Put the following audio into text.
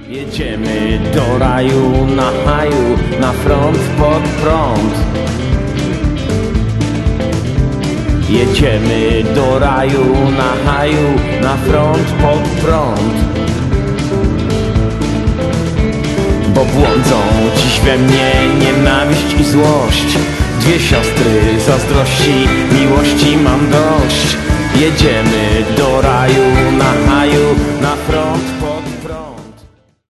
Jedziemy do raju, na haju, na front, pod prąd. Jedziemy do raju, na haju, na front, pod prąd. Bo błądzą dziś we mnie nienawiść i złość. Dwie siostry zazdrości, miłości mam dość. Jedziemy do raju, na haju, na front.